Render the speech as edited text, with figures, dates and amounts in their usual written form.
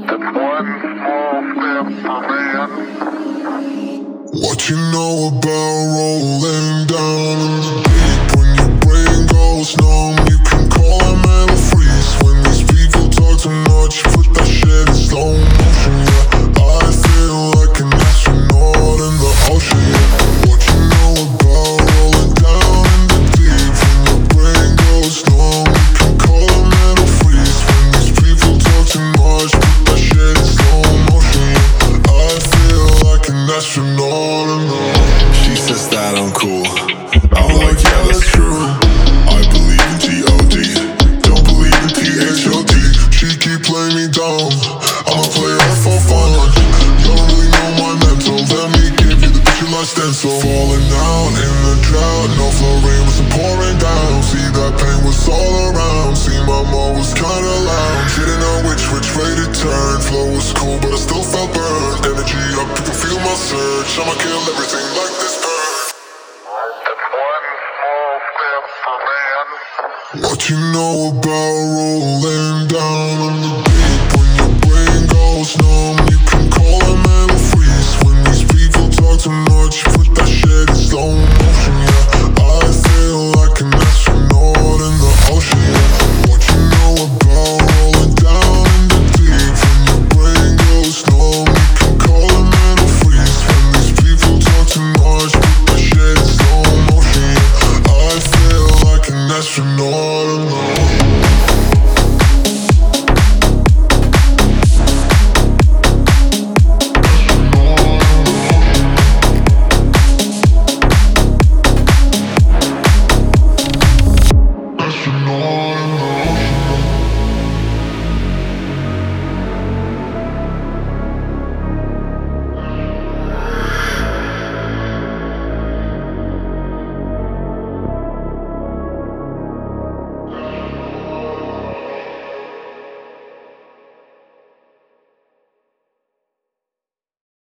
One small step for man. What you know about rolling down in the deep? When your brain goes numb, you can call a mental freeze. When these people talk too much, put that shit in slow motion, yeah. I feel like an astronaut in the ocean, yeah. What you know about rolling down in the deep? When your brain goes numb, you can call a mental freeze. When these people talk too much, put that shit in slow motion, yeah. I feel like an astronaut in the ocean. She says that I'm cool. I'm like, yeah, that's true. I believe in G.O.D. Don't believe in P.H.O.D. She keep playing me down. I'ma play her for fun. Don't really know my mental. Let me give you the picture like stencil. Falling out in the drought. No flow, rain was pouring down. See that pain was all around. See my mom was kinda loud. Didn't know which way to turn. Flow was cool, but I still felt burned. Energy up, you can feel my surge. I'ma kill everything like this bird. One small step for man. What you know about rolling down in the deep? When your brain goes numb, you can call a mental freeze. When these people talk too much, put that shit in slow motion, yeah. I feel like an astronaut in the ocean, yeah. What you know about rolling down in the deep? When your brain goes numb, you can call a mental freeze. When these people talk too much, put that shit in slow motion, yeah. I feel like an astronaut in the ocean.